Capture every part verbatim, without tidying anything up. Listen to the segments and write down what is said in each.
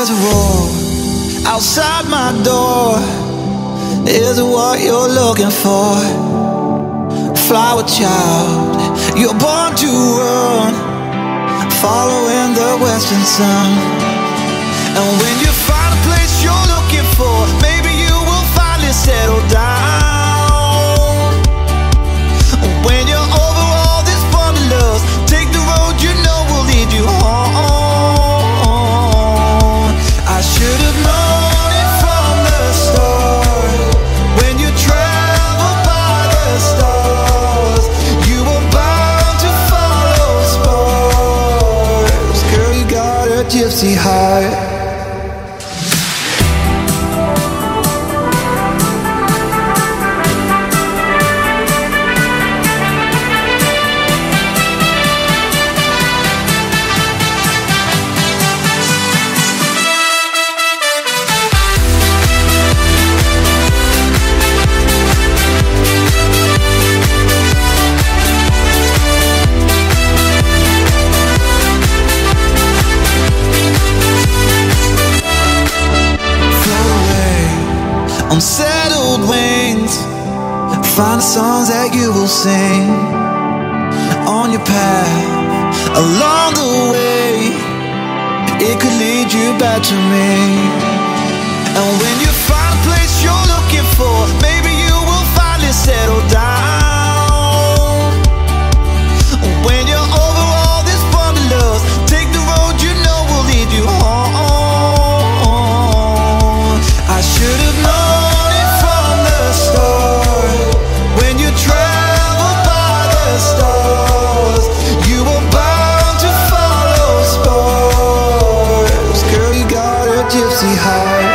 There's a roar outside my door. Is it what you're looking for? Flower child, you're born to run, following the western sun. And when you find a place you're looking for, maybe you will finally settle down. When you're over all this wanderlust, take the road you know will lead you home. I should have known it from the start. When you travel by the stars, you were bound to follow stars. Girl, you got a gypsy heart. Unsettled wings, find the songs that you will sing. On your path, along the way, it could lead you back to me. And when you find a place you're looking for, maybe you will finally settle down. When you're over all this wanderlust, take the road you know will lead you home. I should have known start. When you travel by the stars, you were bound to follow stars. Girl, you got a gypsy heart.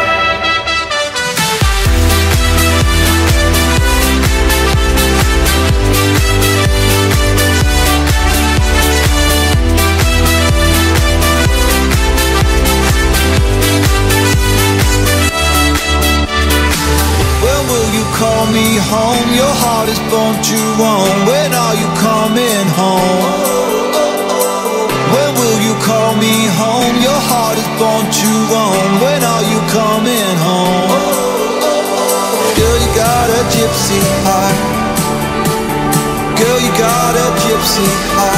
Call me home, your heart is born to roam. When are you coming home? When will you call me home? Your heart is born to roam. When are you coming home? Girl, you got a gypsy heart. Girl, you got a gypsy heart.